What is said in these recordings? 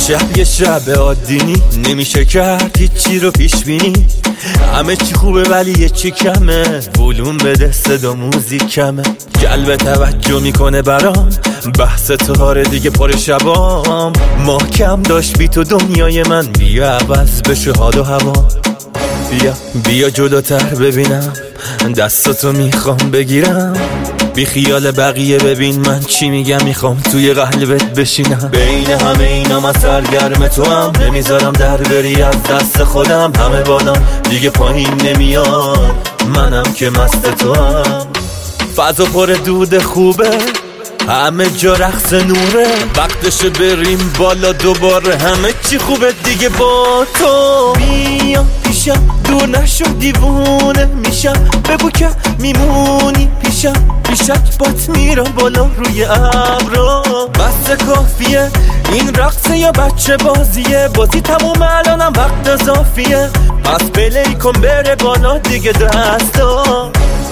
شب یه شب عادی نمیشه کرد هیچی رو پیش بینی. همه چی خوبه ولی یه چی کمه، ولوم بده صدا موزیک کمه. جلب توجه میکنه برام بحث تهاره دیگه پر شبام. محکم داشت بی تو دنیای من، بیا عوض بشه حال و هوا. بیا جلوتر ببینم دستاتو میخوام بگیرم. بی خیال بقیه ببین من چی میگم، میخوام توی قلبت بشینم. بین همه اینا من سرگرم تو هم، نمیذارم در بری از دست خودم. همه بالام دیگه پایین نمیام، منم که مست تو هم. فضا پر دود خوبه، همه جا رقص نوره. وقتشه بریم بالا دوباره، همه چی خوبه دیگه با تو. بیا پیشم دور نشو دیوونه میشم، بگو که میمونی پیشم. پیشت بات میرم بالا روی ابرا. بس کافیه این رقصه یا بچه بازیه، بازی تموم الانم وقت اضافیه. پس پلی کن بره بالا دیگه دستا.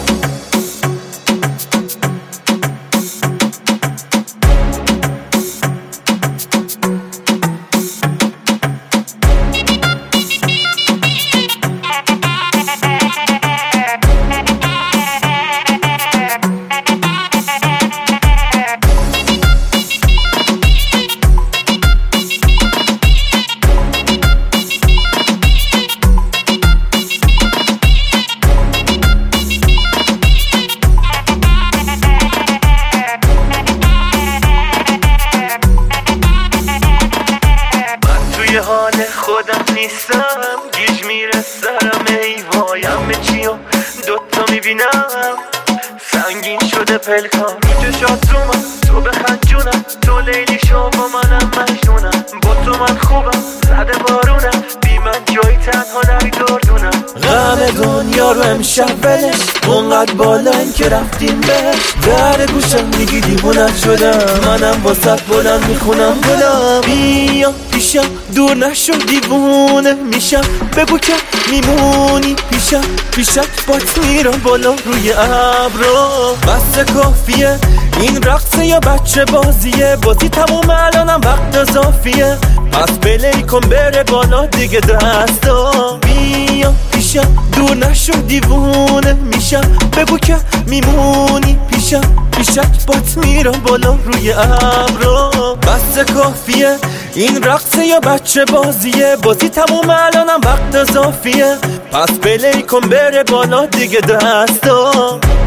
توی حال خودم نیستم، گیج میره سرم ایوایم به چیم دوتا میبینم. سنگین شده پلکام تو شاتومم، تو بخند جونم. تو لیلی شو با منم مجنونم، با تو من خوبم زده بارونم. بی من جایی تنها نمیدردونم. غم دنیا رو امشب بلش، اونقدر بالاییم که رفتیم بهش. در گوشم میگی دیوونت شدم، منم واسط بلند میخونم گلم. بیا پیشم دور نشو دیوونه میشم، بگو که میمونی پیشم. پیشت بات میرم بالا روی ابرا. بس کافیه این رقصه یا بچه بازیه، بازی تموم الانم وقت اضافیه. پس پلی کن بره بالا دیگه دستا. بیا پیشم دور نشو دیوونه میشم، بگو که میمونی پیشم. پیشت بات میرم بالا روی ابرا. بس کافیه این رقصه یا بچه بازیه، بازی تموم الانم وقت اضافیه. پس پلی کن بره بالا دیگه دستا.